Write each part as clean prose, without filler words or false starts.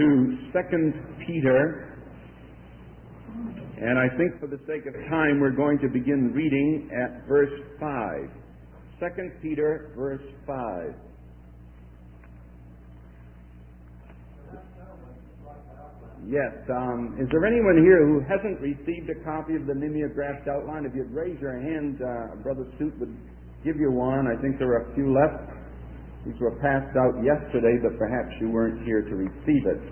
to 2 Peter, and I think for the sake of time we're going to begin reading at verse 5. 2 Peter, verse 5. Yes, is there anyone here who hasn't received a copy of the mimeographed outline? If you'd raise your hand, Brother Suit would give you one. I think there are a few left. These were passed out yesterday, but perhaps you weren't here to receive it.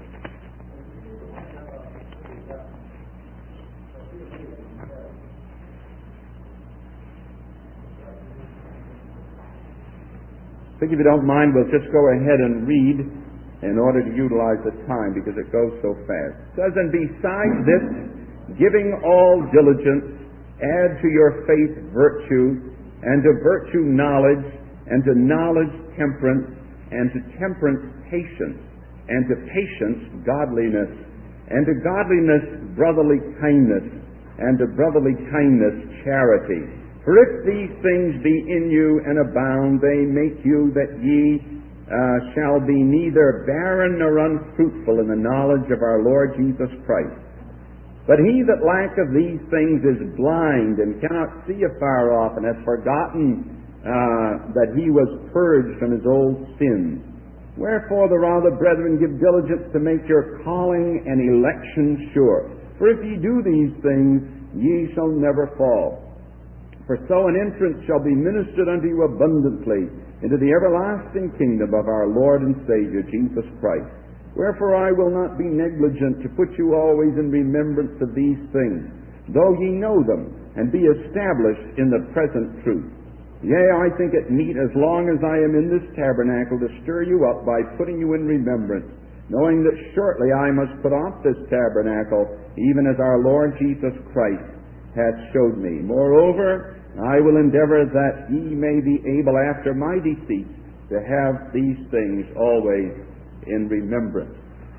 I think if you don't mind, we'll just go ahead and read in order to utilize the time because it goes so fast. It says, "And besides this, giving all diligence, add to your faith virtue, and to virtue knowledge, and to knowledge temperance, and to temperance patience, and to patience godliness, and to godliness brotherly kindness, and to brotherly kindness charity. For if these things be in you and abound, they make you that ye shall be neither barren nor unfruitful in the knowledge of our Lord Jesus Christ. But he that lacketh these things is blind, and cannot see afar off, and hath forgotten that he was purged from his old sins. Wherefore the rather, brethren, give diligence to make your calling and election sure. For if ye do these things, ye shall never fall. For so an entrance shall be ministered unto you abundantly into the everlasting kingdom of our Lord and Savior Jesus Christ. Wherefore I will not be negligent to put you always in remembrance of these things, though ye know them, and be established in the present truth. Yea, I think it meet, as long as I am in this tabernacle, to stir you up by putting you in remembrance, knowing that shortly I must put off this tabernacle, even as our Lord Jesus Christ hath showed me. Moreover, I will endeavor that ye may be able after my decease to have these things always in remembrance."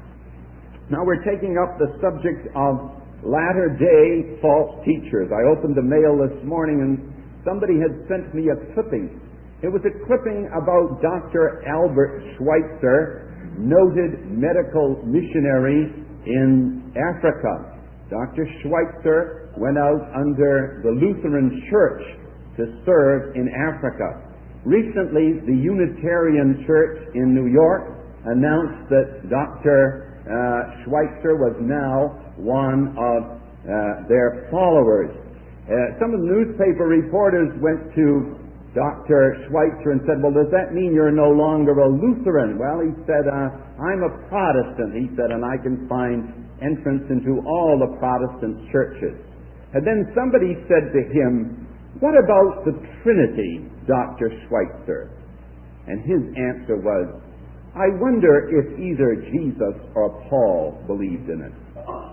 Now we're taking up the subject of latter-day false teachers. I opened the mail this morning and somebody had sent me a clipping. It was a clipping about Dr. Albert Schweitzer, noted medical missionary in Africa. Dr. Schweitzer went out under the Lutheran Church to serve in Africa. Recently, the Unitarian Church in New York announced that Dr. Schweitzer was now one of their followers. Some of the newspaper reporters went to Dr. Schweitzer and said, "Well, does that mean you're no longer a Lutheran?" Well, he said, "I'm a Protestant," he said, "and I can find entrance into all the Protestant churches." And then somebody said to him, "What about the Trinity, Dr. Schweitzer?" And his answer was, "I wonder if either Jesus or Paul believed in it."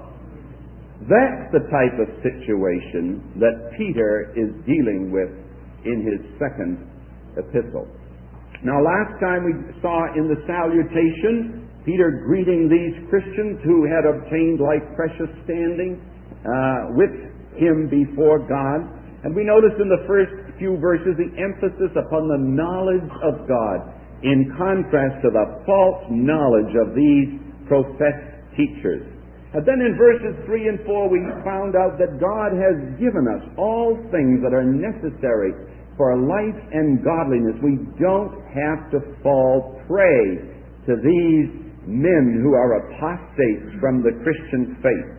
That's the type of situation that Peter is dealing with in his second epistle. Now, last time we saw in the salutation Peter greeting these Christians who had obtained like precious standing with him before God. And we noticed in the first few verses the emphasis upon the knowledge of God in contrast to the false knowledge of these professed teachers. And then in verses 3 and 4 we found out that God has given us all things that are necessary for life and godliness. We don't have to fall prey to these men who are apostates from the Christian faith.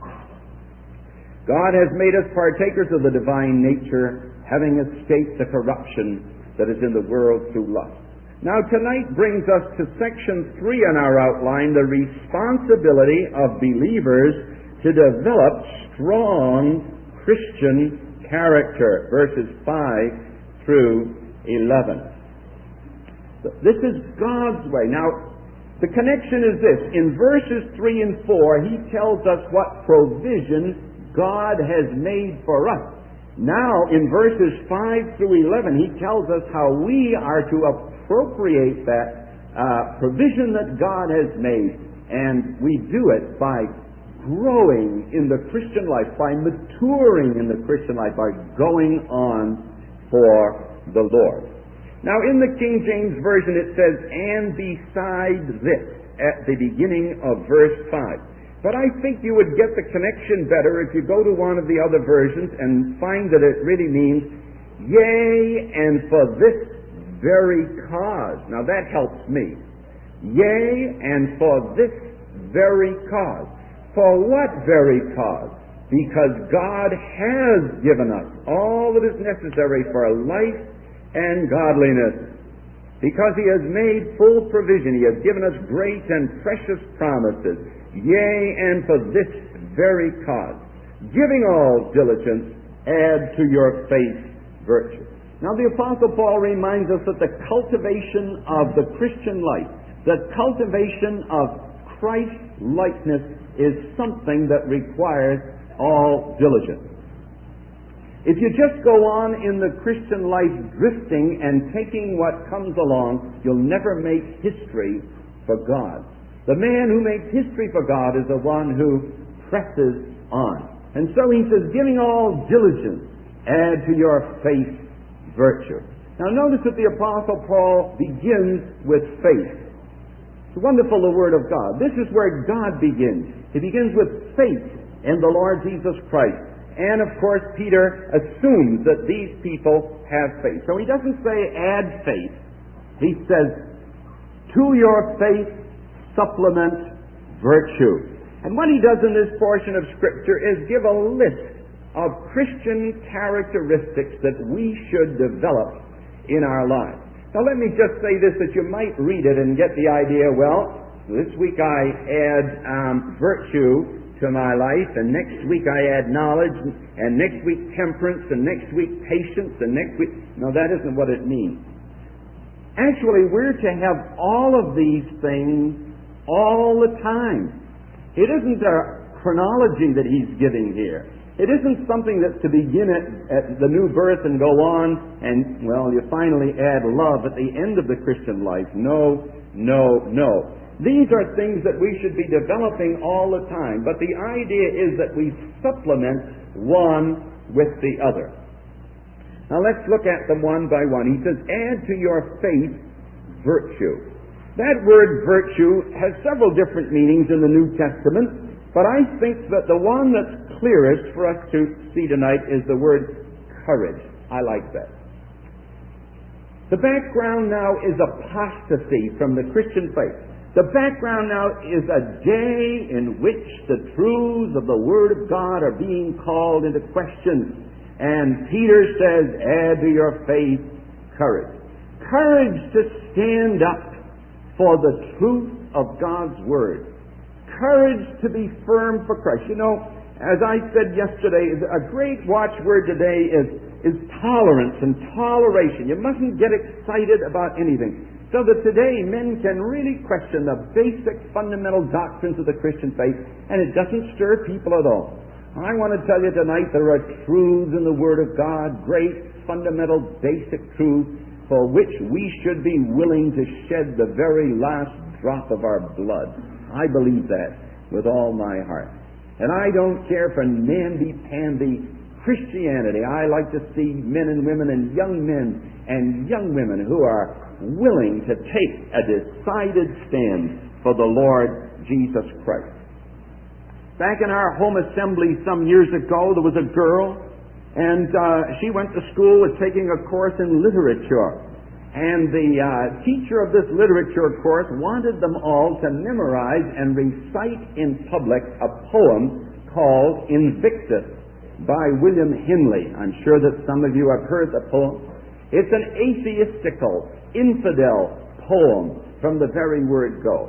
God has made us partakers of the divine nature, having escaped the corruption that is in the world through lust. Now, tonight brings us to section 3 in our outline, the responsibility of believers to develop strong Christian character, verses 5 through 11. This is God's way. Now, the connection is this. In verses 3 and 4, he tells us what provision God has made for us. Now, in verses 5 through 11, he tells us how we are to appropriate that provision that God has made, and we do it by growing in the Christian life, by maturing in the Christian life, by going on for the Lord. Now, in the King James Version, it says, and beside this, at the beginning of verse 5. But I think you would get the connection better if you go to one of the other versions and find that it really means, yea, and for this very cause. Now, that helps me. Yea, and for this very cause. For what very cause? Because God has given us all that is necessary for life and godliness. Because He has made full provision. He has given us great and precious promises. Yea, and for this very cause. Giving all diligence, add to your faith virtue. Now the Apostle Paul reminds us that the cultivation of the Christian life, the cultivation of Christ-likeness is something that requires all diligence. If you just go on in the Christian life drifting and taking what comes along, you'll never make history for God. The man who makes history for God is the one who presses on. And so he says, giving all diligence, add to your faith virtue. Now notice that the Apostle Paul begins with faith. It's wonderful, the Word of God. This is where God begins. He begins with faith in the Lord Jesus Christ. And, of course, Peter assumes that these people have faith. So he doesn't say add faith. He says, to your faith, supplement virtue. And what he does in this portion of Scripture is give a list of Christian characteristics that we should develop in our lives. Now, let me just say this, that you might read it and get the idea, well, this week I add virtue to my life, and next week I add knowledge, and next week temperance, and next week patience, and next week... No, that isn't what it means. Actually, we're to have all of these things all the time. It isn't a chronology that he's giving here. It isn't something that's to begin at the new birth and go on, and, well, you finally add love at the end of the Christian life. No, no, no. These are things that we should be developing all the time. But the idea is that we supplement one with the other. Now let's look at them one by one. He says, add to your faith virtue. That word virtue has several different meanings in the New Testament, but I think that the one that's clearest for us to see tonight is the word courage. I like that. The background now is apostasy from the Christian faith. The background now is a day in which the truths of the Word of God are being called into question. And Peter says, add to your faith courage. Courage to stand up for the truth of God's Word. Courage to be firm for Christ. You know, as I said yesterday, a great watchword today is tolerance and toleration. You mustn't get excited about anything. So that today men can really question the basic fundamental doctrines of the Christian faith, and it doesn't stir people at all. I want to tell you tonight there are truths in the Word of God, great fundamental basic truths for which we should be willing to shed the very last drop of our blood. I believe that with all my heart. And I don't care for namby-pamby Christianity. I like to see men and women and young men and young women who are willing to take a decided stand for the Lord Jesus Christ. Back in our home assembly some years ago, there was a girl, and she went to school with taking a course in literature. And the teacher of this literature course wanted them all to memorize and recite in public a poem called Invictus by William Henley. I'm sure that some of you have heard the poem. It's an atheistical, infidel poem from the very word go.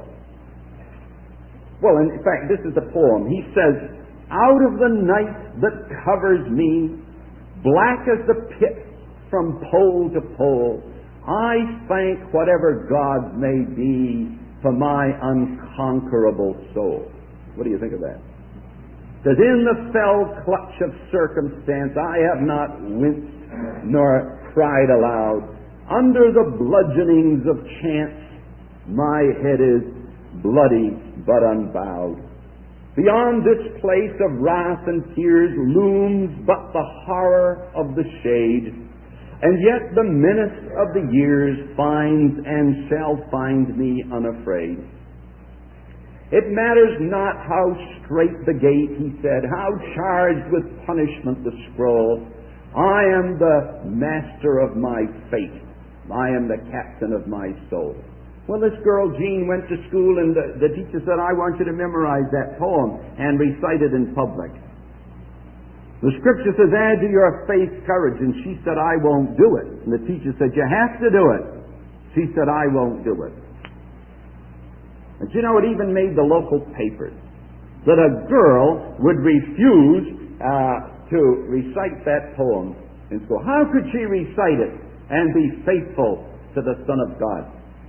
Well, in fact, this is the poem. He says, out of the night that covers me, black as the pit from pole to pole, I thank whatever gods may be for my unconquerable soul. What do you think of that? That in the fell clutch of circumstance I have not winced nor cried aloud. Under the bludgeonings of chance my head is bloody but unbowed. Beyond this place of wrath and tears looms but the horror of the shade, And yet the menace of the years finds and shall find me unafraid. It matters not how strait the gate, he said, how charged with punishment the scroll. I am the master of my fate. I am the captain of my soul. Well, this girl, Jean, went to school and the teacher said, I want you to memorize that poem and recite it in public. The scripture says, add to your faith courage. And she said, I won't do it. And the teacher said, you have to do it. She said, I won't do it. And you know, it even made the local papers that a girl would refuse to recite that poem in school. How could she recite it and be faithful to the Son of God?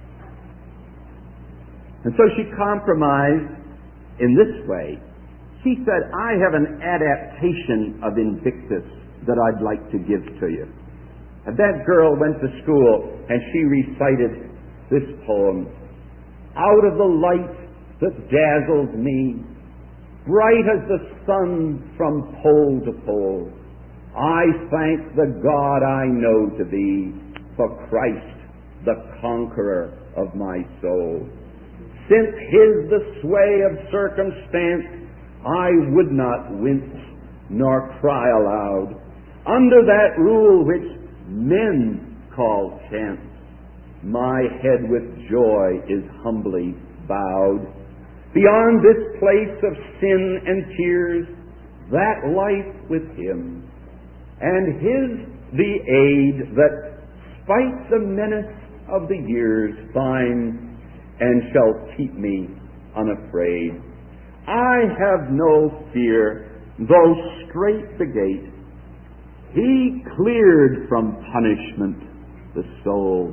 And so she compromised in this way. She said, I have an adaptation of Invictus that I'd like to give to you. And that girl went to school and she recited this poem. Out of the light that dazzles me, bright as the sun from pole to pole, I thank the God I know to be for Christ, the conqueror of my soul. Since his the sway of circumstance, I would not wince nor cry aloud under that rule which men call chance. My head with joy is humbly bowed. Beyond this place of sin and tears, that life with him, and his the aid that, spite the menace of the years, finds and shall keep me unafraid. I have no fear, though strait the gate. He cleared from punishment the soul.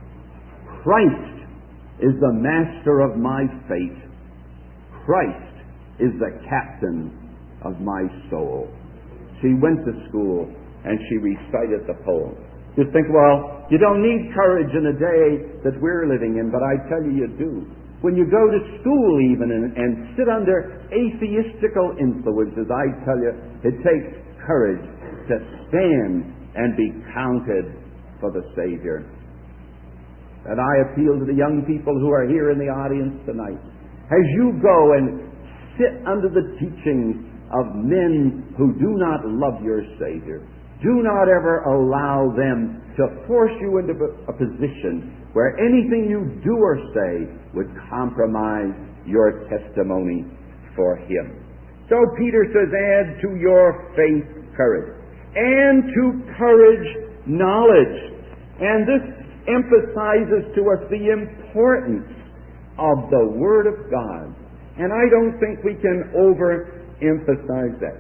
Christ is the master of my fate. Christ is the captain of my soul. She went to school and she recited the poem. You think, well, you don't need courage in a day that we're living in, but I tell you, you do. When you go to school even and sit under atheistical influences, I tell you, it takes courage to stand and be counted for the Savior. And I appeal to the young people who are here in the audience tonight. As you go and sit under the teachings of men who do not love your Savior, do not ever allow them to force you into a position where anything you do or say would compromise your testimony for Him. So Peter says, add to your faith courage, and to courage knowledge. And this emphasizes to us the importance of the Word of God. And I don't think we can overemphasize that.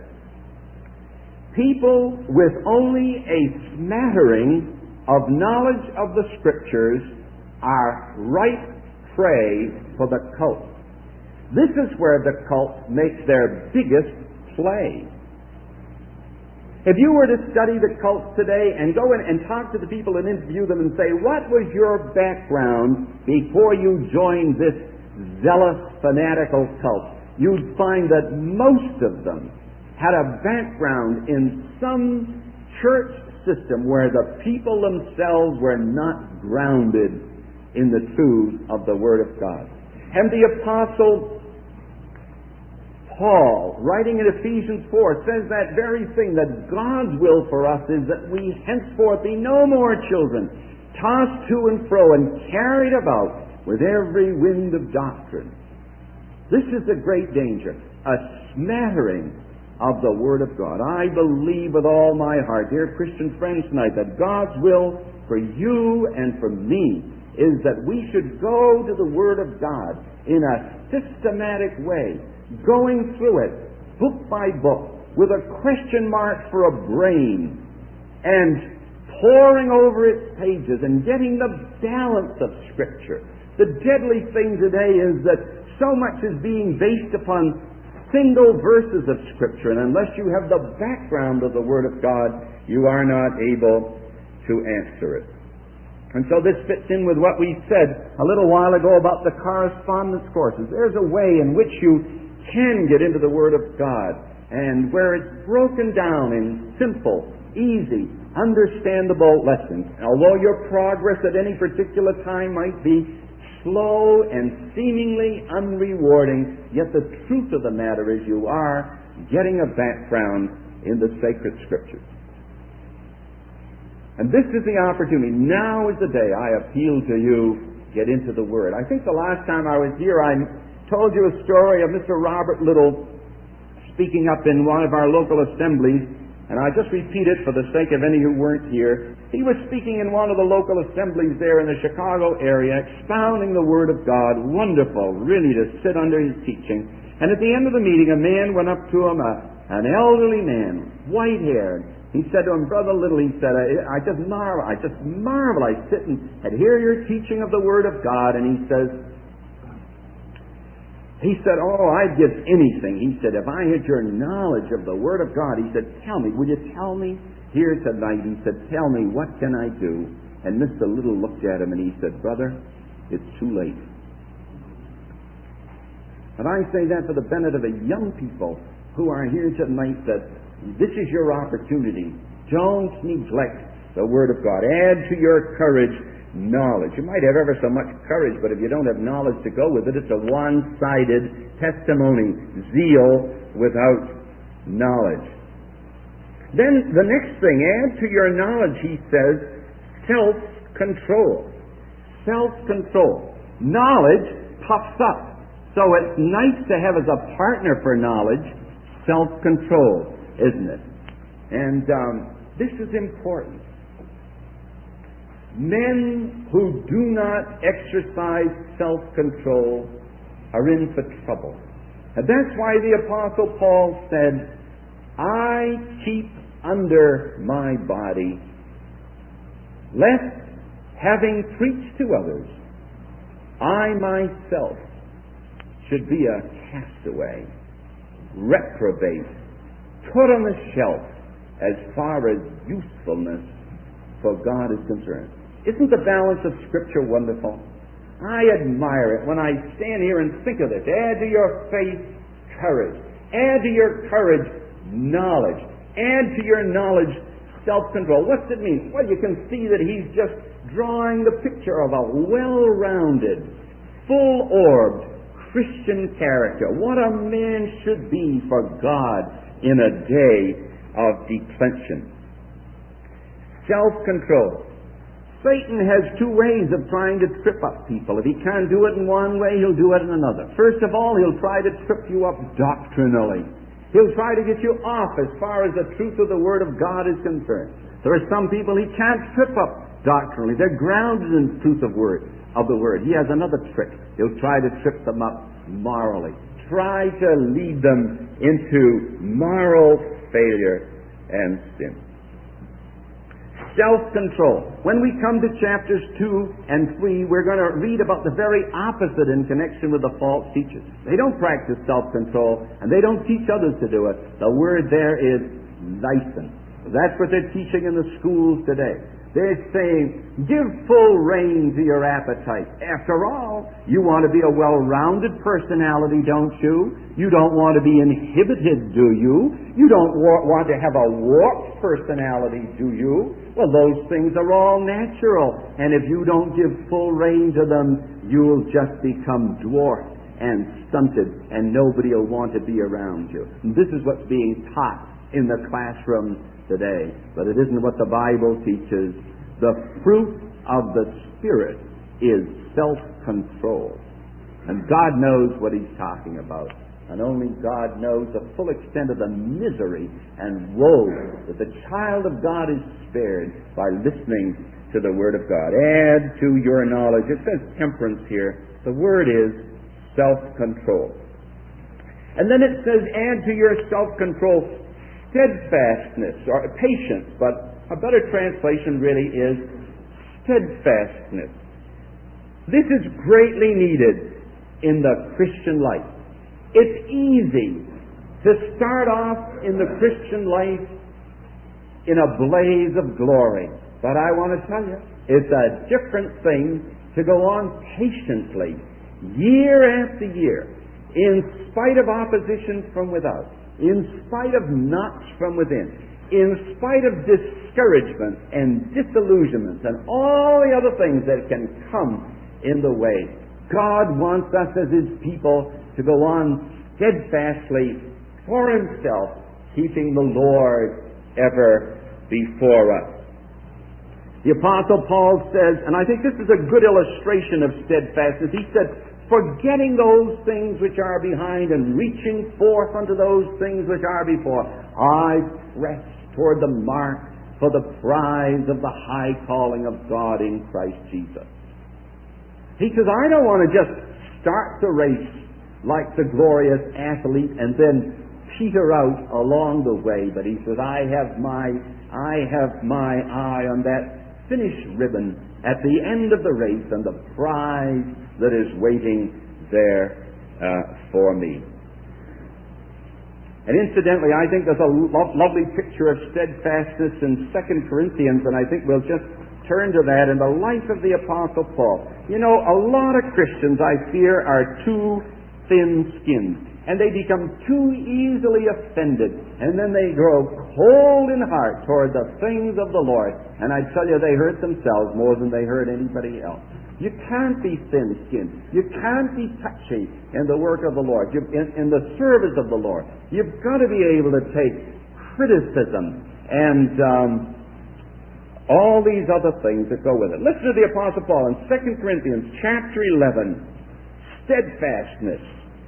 People with only a smattering of knowledge of the Scriptures are ripe prey for the cult. This is where the cult makes their biggest play. If you were to study the cults today and go in and talk to the people and interview them and say, what was your background before you joined this zealous, fanatical cult, you'd find that most of them had a background in some church system where the people themselves were not grounded in the truth of the Word of God. And the Apostle Paul, writing in Ephesians 4, says that very thing, that God's will for us is that we henceforth be no more children, tossed to and fro and carried about with every wind of doctrine. This is a great danger, a smattering of the Word of God. I believe with all my heart, dear Christian friends tonight, that God's will for you and for me is that we should go to the Word of God in a systematic way, going through it book by book with a question mark for a brain and poring over its pages and getting the balance of Scripture. The deadly thing today is that so much is being based upon single verses of Scripture, and unless you have the background of the Word of God, you are not able to answer it. And so this fits in with what we said a little while ago about the correspondence courses. There's a way in which you can get into the Word of God, and where it's broken down in simple, easy, understandable lessons. Although your progress at any particular time might be slow and seemingly unrewarding, yet the truth of the matter is you are getting a background in the sacred Scriptures. And this is the opportunity. Now is the day I appeal to you, get into the Word. I think the last time I was here I told you a story of Mr. Robert Little speaking up in one of our local assemblies, and I just repeat it for the sake of any who weren't here. He was speaking in one of the local assemblies there in the Chicago area, expounding the Word of God. Wonderful, really, to sit under his teaching. And at the end of the meeting, a man went up to him, an elderly man, white-haired. He said to him, Brother Little, he said, I just marvel. I sit and hear your teaching of the Word of God. And he said, oh, I'd give anything. He said, if I had your knowledge of the Word of God, he said, tell me, will you tell me? Here tonight, he said, tell me, what can I do? And Mr. Little looked at him and he said, brother, it's too late. And I say that for the benefit of the young people who are here tonight, that this is your opportunity. Don't neglect the Word of God. Add to your courage knowledge. You might have ever so much courage, but if you don't have knowledge to go with it, it's a one-sided testimony. Zeal without knowledge. Then the next thing, add to your knowledge, he says, self-control. Self-control. Knowledge puffs up. So it's nice to have as a partner for knowledge self-control, isn't it? And this is important. Men who do not exercise self-control are in for trouble. And that's why the Apostle Paul said, I keep under my body, lest, having preached to others, I myself should be a castaway, reprobate, put on the shelf as far as usefulness for God is concerned. Isn't the balance of Scripture wonderful? I admire it when I stand here and think of this. Add to your faith courage. Add to your courage knowledge. Add to your knowledge self-control. What's it mean? Well, you can see that he's just drawing the picture of a well-rounded, full-orbed Christian character. What a man should be for God in a day of declension. Self-control. Satan has two ways of trying to trip up people. If he can't do it in one way, he'll do it in another. First of all, he'll try to trip you up doctrinally. He'll try to get you off as far as the truth of the Word of God is concerned. There are some people he can't trip up doctrinally. They're grounded in the truth of the Word. He has another trick. He'll try to trip them up morally. Try to lead them into moral failure and sin. Self-control. When we come to chapters 2 and 3, we're going to read about the very opposite in connection with the false teachers. They don't practice self-control, and they don't teach others to do it. The word there is license. That's what they're teaching in the schools today. They're saying, give full rein to your appetite. After all, you want to be a well-rounded personality, don't you? You don't want to be inhibited, do you? You don't want to have a warped personality, do you? Well, those things are all natural. And if you don't give full rein to them, you'll just become dwarfed and stunted, and nobody will want to be around you. And this is what's being taught in the classroom today, but it isn't what the Bible teaches. The fruit of the Spirit is self-control. And God knows what He's talking about. And only God knows the full extent of the misery and woe that the child of God is spared by listening to the Word of God. Add to your knowledge. It says temperance here. The word is self-control. And then it says, add to your self-control steadfastness, or patience, but a better translation really is steadfastness. This is greatly needed in the Christian life. It's easy to start off in the Christian life in a blaze of glory, but I want to tell you, it's a different thing to go on patiently, year after year, in spite of opposition from without, in spite of knocks from within, in spite of discouragement and disillusionment and all the other things that can come in the way, God wants us as His people to go on steadfastly for Himself, keeping the Lord ever before us. The Apostle Paul says, and I think this is a good illustration of steadfastness, he said, forgetting those things which are behind and reaching forth unto those things which are before, I press toward the mark for the prize of the high calling of God in Christ Jesus. He says, I don't want to just start the race like the glorious athlete and then peter out along the way, but he says, I have my eye on that finish ribbon at the end of the race and the prize that is waiting there for me. And incidentally, I think there's a lovely picture of steadfastness in 2 Corinthians, and I think we'll just turn to that in the life of the Apostle Paul. You know, a lot of Christians, I fear, are too thin-skinned, and they become too easily offended, and then they grow cold in heart toward the things of the Lord. And I tell you, they hurt themselves more than they hurt anybody else. You can't be thin-skinned. You can't be touchy in the work of the Lord, in the service of the Lord. You've got to be able to take criticism and all these other things that go with it. Listen to the Apostle Paul in 2 Corinthians chapter 11, steadfastness.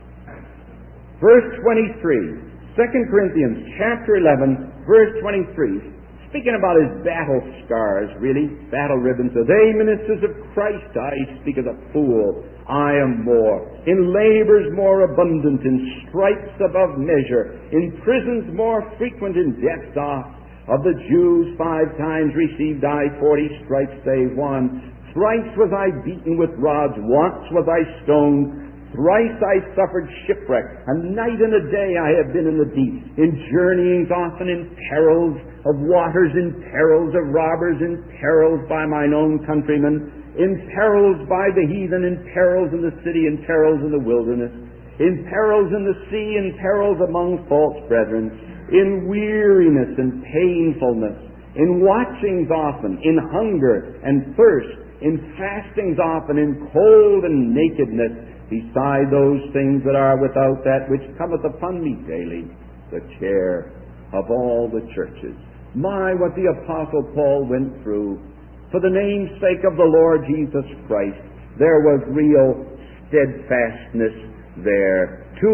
Verse 23, 2 Corinthians chapter 11, verse 23, speaking about his battle scars, really, battle ribbons. So they, ministers of Christ, I speak as a fool, I am more. In labors more abundant, in stripes above measure, in prisons more frequent, in deaths oft. Of the Jews 5 times received I 40 stripes, save one. Thrice was I beaten with rods, once was I stoned. Thrice I suffered shipwreck. A night and a day I have been in the deep, in journeyings often, in perils of waters, in perils of robbers, in perils by mine own countrymen, in perils by the heathen, in perils in the city, in perils in the wilderness, in perils in the sea, in perils among false brethren, in weariness and painfulness, in watchings often, in hunger and thirst, in fastings often, in cold and nakedness, beside those things that are without, that which cometh upon me daily, the care of all the churches. My, what the Apostle Paul went through. For the name's sake of the Lord Jesus Christ, there was real steadfastness there. To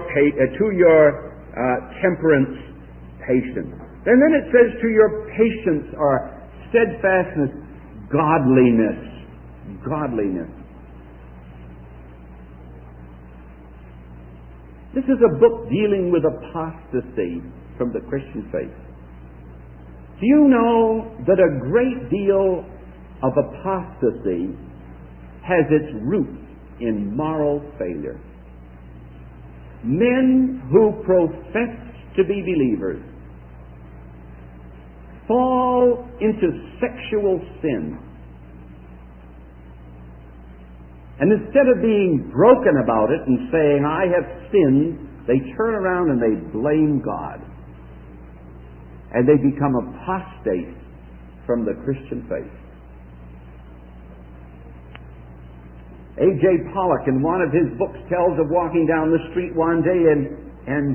your temperance, patience. And then it says to your patience or steadfastness, godliness. Godliness. This is a book dealing with apostasy from the Christian faith. Do you know that a great deal of apostasy has its roots in moral failure? Men who profess to be believers fall into sexual sin. And instead of being broken about it and saying, I have sinned, they turn around and they blame God. And they become apostate from the Christian faith. A.J. Pollock, in one of his books, tells of walking down the street one day and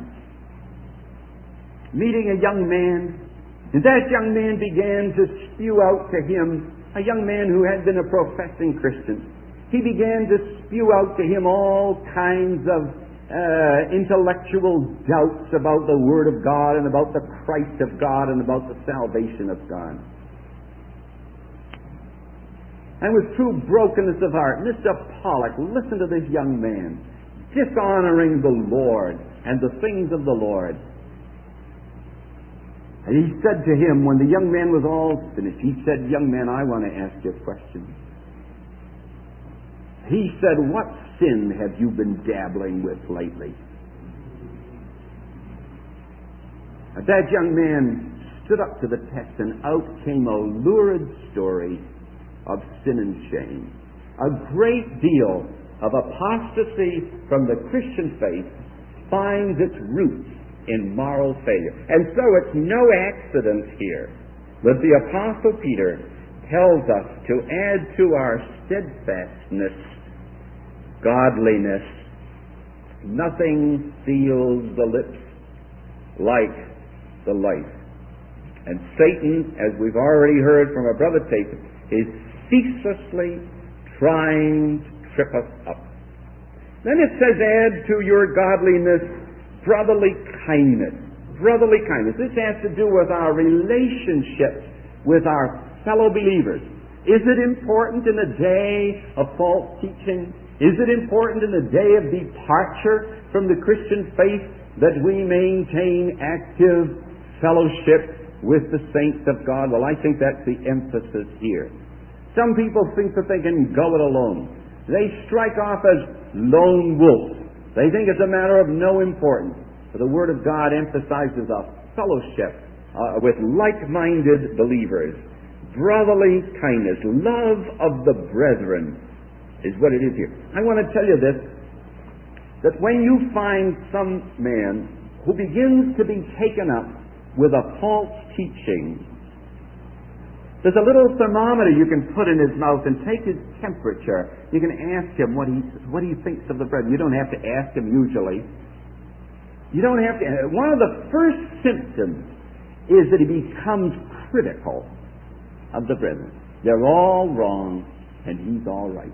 meeting a young man. And that young man began to spew out to him, a young man who had been a professing Christian. He began to spew out to him all kinds of intellectual doubts about the Word of God and about the Christ of God and about the salvation of God. And with true brokenness of heart, Mr. Pollock listened to this young man, dishonoring the Lord and the things of the Lord. And he said to him, when the young man was all finished, he said, young man, I want to ask you a question. He said, what sin have you been dabbling with lately? And that young man stood up to the test, and out came a lurid story of sin and shame. A great deal of apostasy from the Christian faith finds its roots in moral failure. And so it's no accident here that the Apostle Peter tells us to add to our steadfastness godliness. Nothing seals the lips like the life. And Satan, as we've already heard from our brother Tate, is ceaselessly trying to trip us up. Then it says, add to your godliness brotherly kindness. Brotherly kindness. This has to do with our relationships with our fellow believers. Is it important in the day of false teaching? Is it important in the day of departure from the Christian faith that we maintain active fellowship with the saints of God? Well, I think that's the emphasis here. Some people think that they can go it alone. They strike off as lone wolves. They think it's a matter of no importance. But the Word of God emphasizes a fellowship with like-minded believers. Brotherly kindness, love of the brethren is what it is here. I want to tell you this, that when you find some man who begins to be taken up with a false teaching, there's a little thermometer you can put in his mouth and take his temperature. You can ask him what he thinks of the brethren. You don't have to ask him usually. You don't have to. One of the first symptoms is that he becomes critical of the brethren. They're all wrong and he's all right.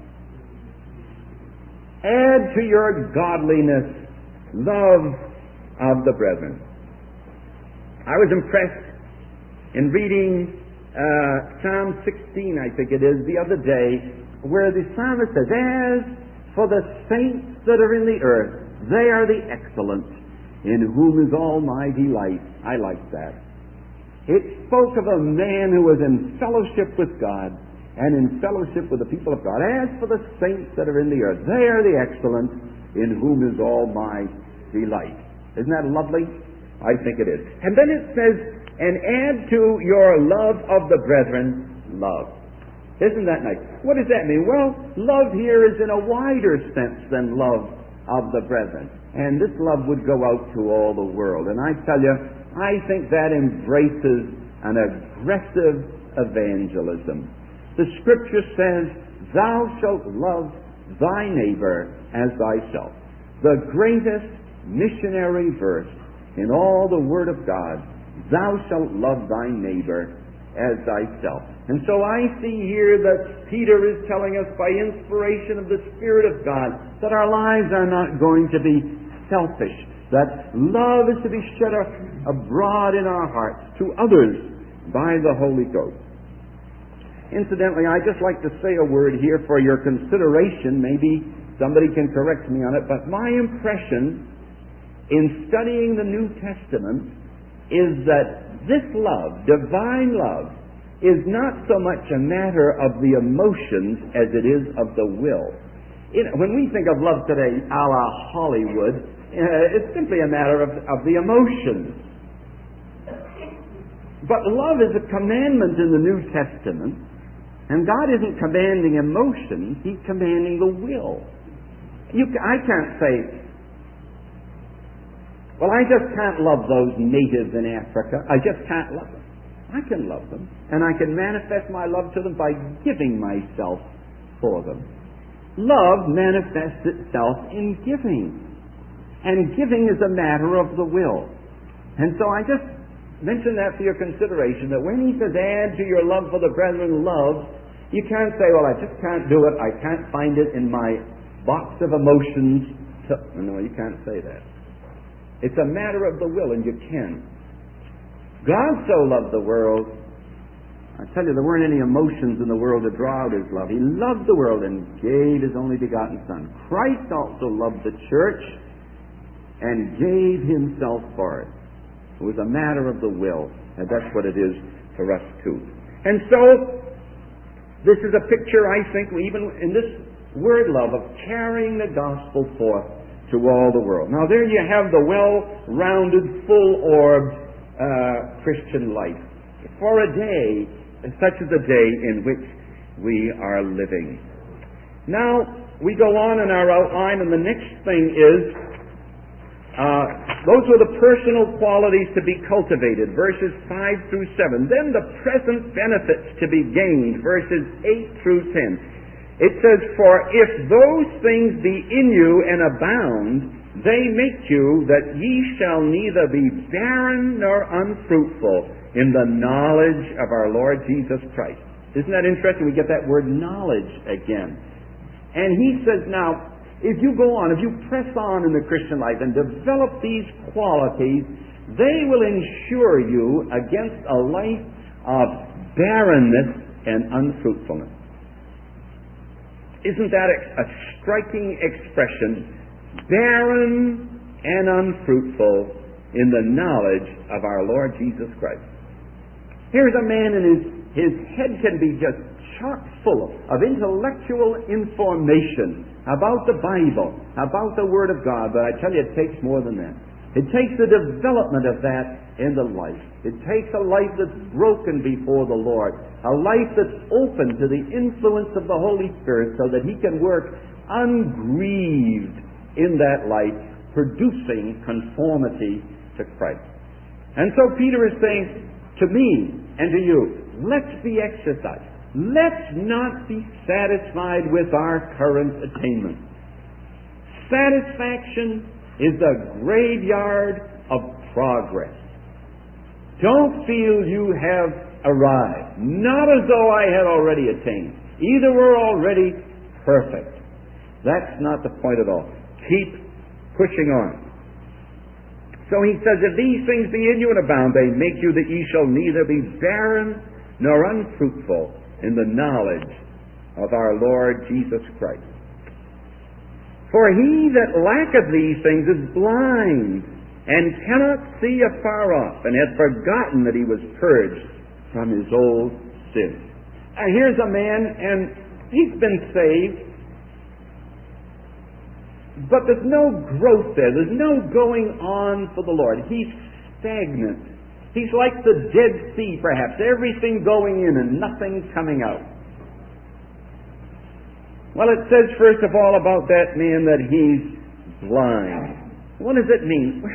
Add to your godliness love of the brethren. I was impressed in reading Psalm 16, I think it is, the other day, where the psalmist says, as for the saints that are in the earth, they are the excellent, in whom is all my delight. I like that. It spoke of a man who was in fellowship with God and in fellowship with the people of God. As for the saints that are in the earth, they are the excellent, in whom is all my delight. Isn't that lovely? I think it is. And then it says, and add to your love of the brethren, love. Isn't that nice? What does that mean? Well, love here is in a wider sense than love of the brethren. And this love would go out to all the world. And I tell you, I think that embraces an aggressive evangelism. The Scripture says, thou shalt love thy neighbor as thyself. The greatest missionary verse in all the Word of God, thou shalt love thy neighbor as thyself. And so I see here that Peter is telling us by inspiration of the Spirit of God that our lives are not going to be selfish, that love is to be shed abroad in our hearts to others by the Holy Ghost. Incidentally, I'd just like to say a word here for your consideration. Maybe somebody can correct me on it, but my impression in studying the New Testament is that this love, divine love, is not so much a matter of the emotions as it is of the will. When we think of love today, a la Hollywood, it's simply a matter of the emotions. But love is a commandment in the New Testament, and God isn't commanding emotions, He's commanding the will. I can't say, well, I just can't love those natives in Africa. I just can't love them. I can love them, and I can manifest my love to them by giving myself for them. Love manifests itself in giving, and giving is a matter of the will. And so I just mention that for your consideration, that when he says, add to your love for the brethren love, you can't say, well, I just can't do it. I can't find it in my box of emotions. No, you can't say that. It's a matter of the will, and you can. God so loved the world. I tell you, there weren't any emotions in the world to draw out His love. He loved the world and gave His only begotten Son. Christ also loved the church and gave Himself for it. It was a matter of the will, and that's what it is for us too. And so, this is a picture, I think, even in this word love, of carrying the gospel forth to all the world. Now there you have the well-rounded, full-orbed Christian life. For a day, such as the day in which we are living. Now, we go on in our outline, and the next thing is Those were the personal qualities to be cultivated, verses 5 through 7. Then the present benefits to be gained, verses 8 through 10. It says, "For if those things be in you and abound, they make you that ye shall neither be barren nor unfruitful in the knowledge of our Lord Jesus Christ." Isn't that interesting? We get that word knowledge again. And he says, now, if you go on, if you press on in the Christian life and develop these qualities, they will ensure you against a life of barrenness and unfruitfulness. Isn't that a striking expression? Barren and unfruitful in the knowledge of our Lord Jesus Christ. Here's a man and his head can be just chock full of intellectual information about the Bible, about the Word of God, but I tell you, it takes more than that. It takes the development of that in the life. It takes a life that's broken before the Lord, a life that's open to the influence of the Holy Spirit so that He can work ungrieved in that life, producing conformity to Christ. And so Peter is saying to me and to you, let's be exercised. Let's not be satisfied with our current attainment. Satisfaction is the graveyard of progress. Don't feel you have arrived. Not as though I had already attained. Either we're already perfect. That's not the point at all. Keep pushing on. So he says, if these things be in you and abound, they make you that ye shall neither be barren nor unfruitful in the knowledge of our Lord Jesus Christ. For he that lacketh these things is blind, and cannot see afar off, and hath forgotten that he was purged from his old sins. Here's a man, and he's been saved, but there's no growth there. There's no going on for the Lord. He's stagnant. He's like the Dead Sea, perhaps. Everything going in and nothing coming out. Well, it says, first of all, about that man that he's blind. What does it mean?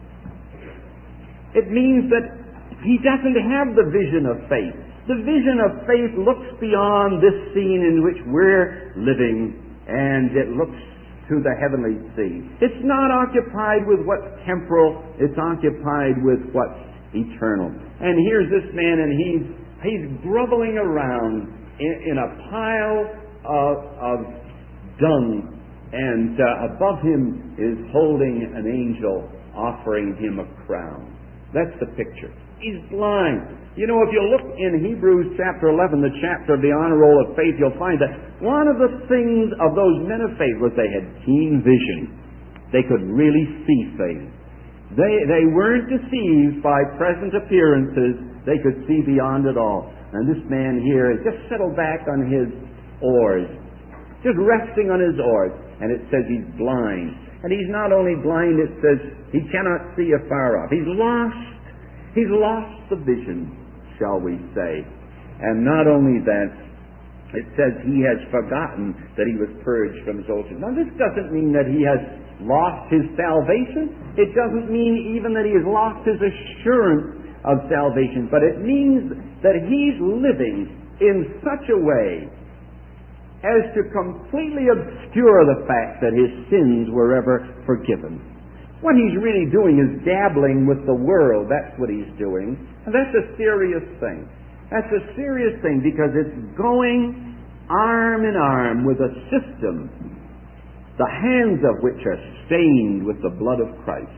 It means that he doesn't have the vision of faith. The vision of faith looks beyond this scene in which we're living, and it looks to the heavenly scene. It's not occupied with what's temporal. It's occupied with what's eternal. And here's this man, and he's groveling around in a pile of dung, and above him is holding an angel offering him a crown. That's the picture. He's blind. You know, if you look in Hebrews chapter 11, the chapter of the honor roll of faith, you'll find that one of the things of those men of faith was they had keen vision. They could really see things. They weren't deceived by present appearances. They could see beyond it all. And this man here has just settled back on his oars, just resting on his oars. And it says he's blind. And he's not only blind, it says he cannot see afar off. He's lost. He's lost the vision, shall we say. And not only that, it says he has forgotten that he was purged from his old sins. Now, this doesn't mean that he has lost his salvation. It doesn't mean even that he has lost his assurance of salvation. But it means that he's living in such a way as to completely obscure the fact that his sins were ever forgiven. What he's really doing is dabbling with the world. That's what he's doing. And that's a serious thing. That's a serious thing because it's going arm in arm with a system, the hands of which are stained with the blood of Christ.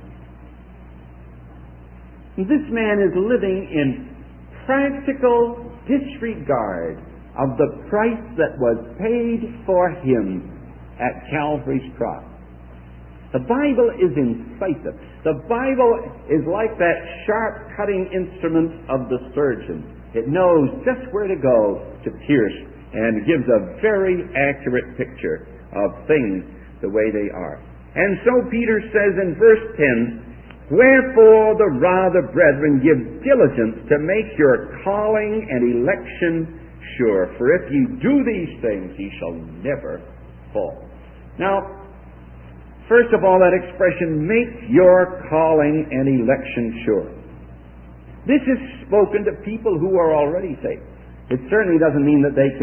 And this man is living in practical disregard of the price that was paid for him at Calvary's cross. The Bible is incisive. The Bible is like that sharp cutting instrument of the surgeon. It knows just where to go to pierce and gives a very accurate picture of things the way they are. And so Peter says in verse 10, "Wherefore the rather, brethren, give diligence to make your calling and election sure. For if ye do these things, ye shall never fall." Now, First of all, that expression, make your calling and election sure. This is spoken to people who are already saved. It certainly doesn't mean that they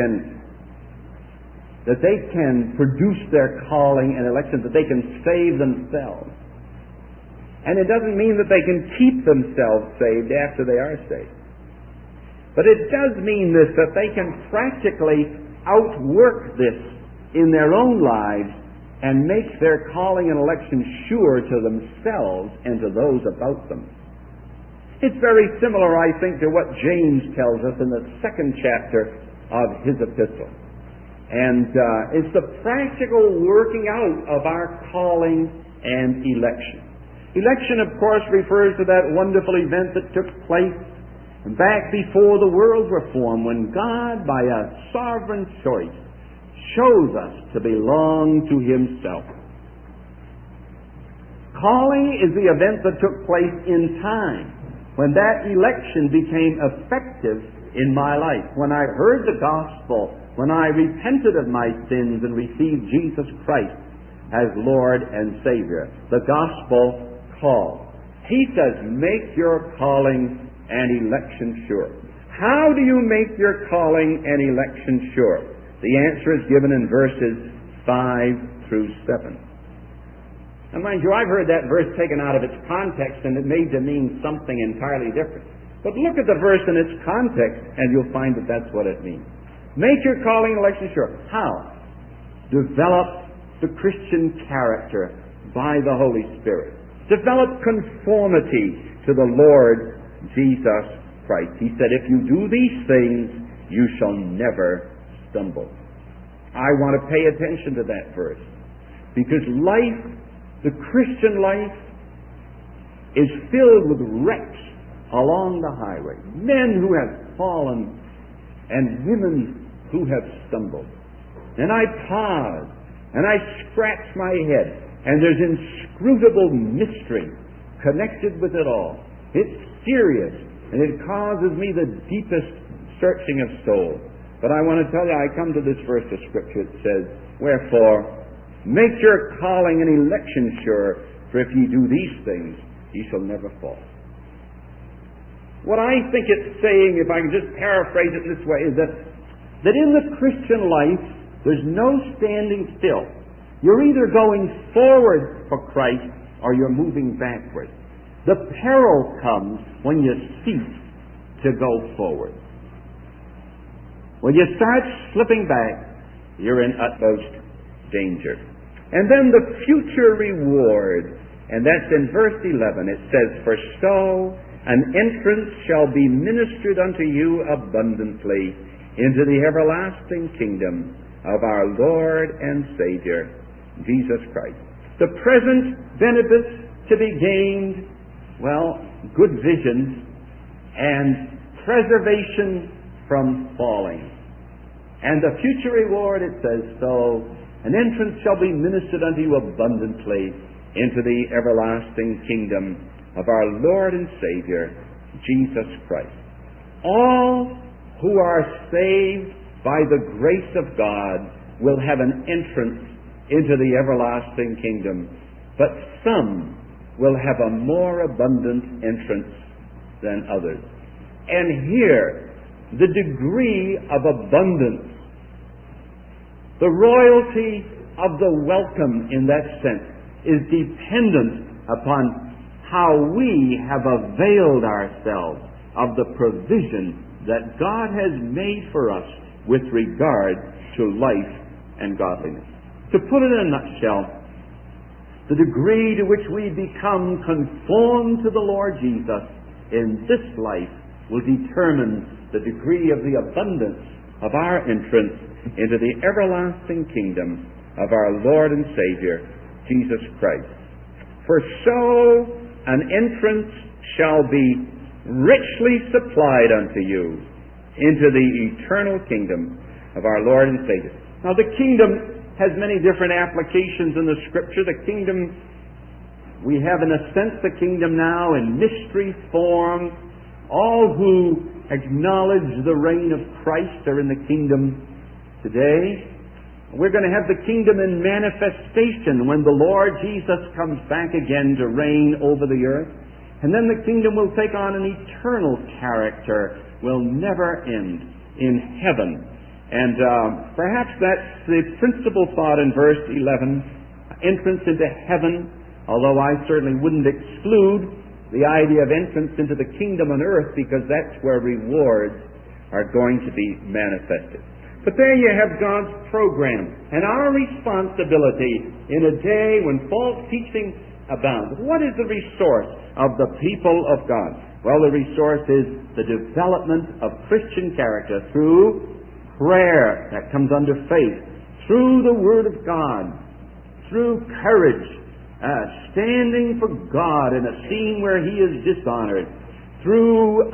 can produce their calling and election, that they can save themselves. And it doesn't mean that they can keep themselves saved after they are saved. But it does mean this, that they can practically outwork this in their own lives and make their calling and election sure to themselves and to those about them. It's very similar, I think, to what James tells us in the 2nd chapter of his epistle. And it's the practical working out of our calling and election. Election, of course, refers to that wonderful event that took place back before the worlds were formed, when God, by a sovereign choice, chose us to belong to Himself. Calling is the event that took place in time, when that election became effective in my life, when I heard the gospel, when I repented of my sins and received Jesus Christ as Lord and Savior. The gospel call. He says, make your calling and election sure. How do you make your calling and election sure? The answer is given in verses 5 through 7. Now, mind you, I've heard that verse taken out of its context and it made to mean something entirely different. But look at the verse in its context and you'll find that that's what it means. Make your calling and election sure. How? Develop the Christian character by the Holy Spirit. Develop conformity to the Lord Jesus Christ. He said, if you do these things, you shall never stumble. I want to pay attention to that verse, because life, the Christian life, is filled with wrecks along the highway. Men who have fallen and women who have stumbled. And I pause and I scratch my head, and there's inscrutable mystery connected with it all. It's serious, and it causes me the deepest searching of soul. But I want to tell you, I come to this verse of Scripture. It says, wherefore, make your calling and election sure, for if ye do these things, ye shall never fall. What I think it's saying, if I can just paraphrase it this way, is that in the Christian life, there's no standing still. You're either going forward for Christ or you're moving backward. The peril comes when you cease to go forward. When you start slipping back, you're in utmost danger. And then the future reward, and that's in verse 11. It says, for so an entrance shall be ministered unto you abundantly into the everlasting kingdom of our Lord and Savior, Jesus Christ. The present benefits to be gained, well, good vision and preservation from falling. And the future reward, it says, so an entrance shall be ministered unto you abundantly into the everlasting kingdom of our Lord and Savior, Jesus Christ. All who are saved by the grace of God will have an entrance into the everlasting kingdom, but some will have a more abundant entrance than others. And here, the degree of abundance, the royalty of the welcome in that sense, is dependent upon how we have availed ourselves of the provision that God has made for us with regard to life and godliness. To put it in a nutshell, the degree to which we become conformed to the Lord Jesus in this life will determine the degree of the abundance of our entrance into the everlasting kingdom of our Lord and Savior, Jesus Christ. For so an entrance shall be richly supplied unto you into the eternal kingdom of our Lord and Savior. Now, the kingdom has many different applications in the Scripture. The kingdom, we have in a sense the kingdom now in mystery form. All who acknowledge the reign of Christ are in the kingdom today. We're going to have the kingdom in manifestation when the Lord Jesus comes back again to reign over the earth. And then the kingdom will take on an eternal character, will never end in heaven. And perhaps that's the principal thought in verse 11, entrance into heaven, although I certainly wouldn't exclude the idea of entrance into the kingdom on earth, because that's where rewards are going to be manifested. But there you have God's program, and our responsibility in a day when false teaching abounds. What is the resource of the people of God? Well, the resource is the development of Christian character through prayer that comes under faith, through the Word of God, through courage, standing for God in a scene where He is dishonored, through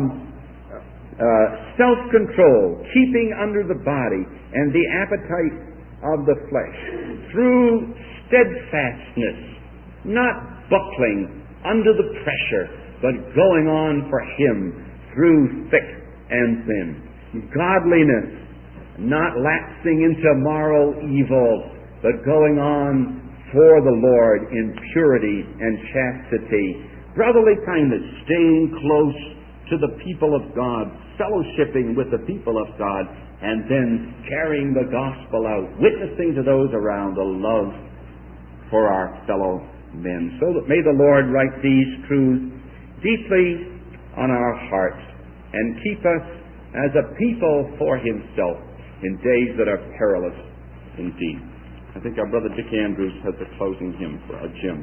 self-control, keeping under the body and the appetite of the flesh, through steadfastness, not buckling under the pressure, but going on for Him through thick and thin, godliness, not lapsing into moral evil, but going on for the Lord in purity and chastity, brotherly kindness, staying close to the people of God, fellowshipping with the people of God, and then carrying the gospel out, witnessing to those around the love for our fellow men. So that may the Lord write these truths deeply on our hearts and keep us as a people for Himself in days that are perilous indeed. I think our brother Dick Andrews has the closing hymn for Jim.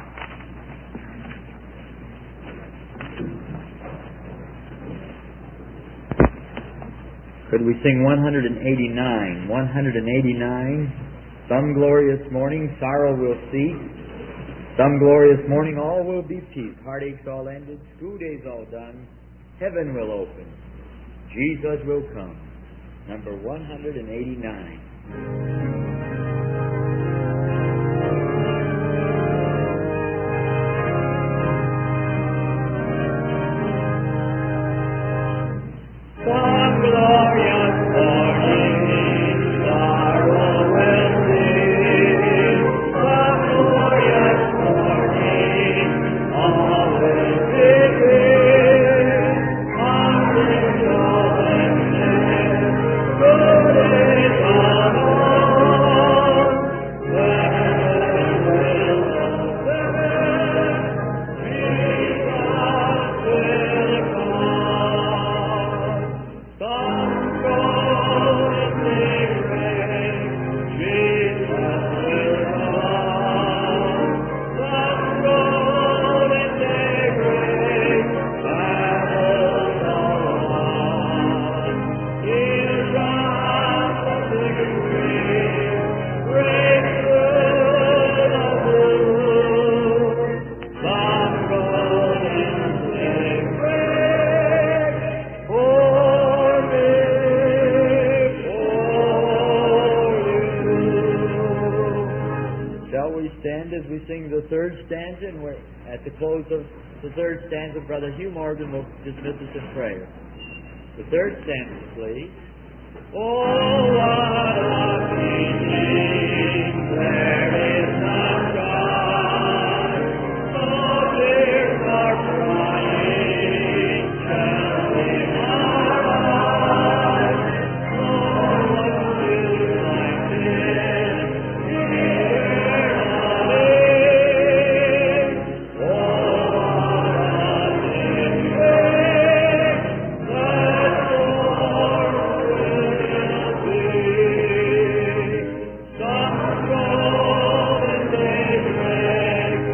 Could we sing 189? 189. Some glorious morning sorrow will cease. Some glorious morning all will be peace. Heartaches all ended. School days all done. Heaven will open. Jesus will come. Number 189. Brother Hugh Morgan will dismiss us in prayer. The third stanza, please. Oh, what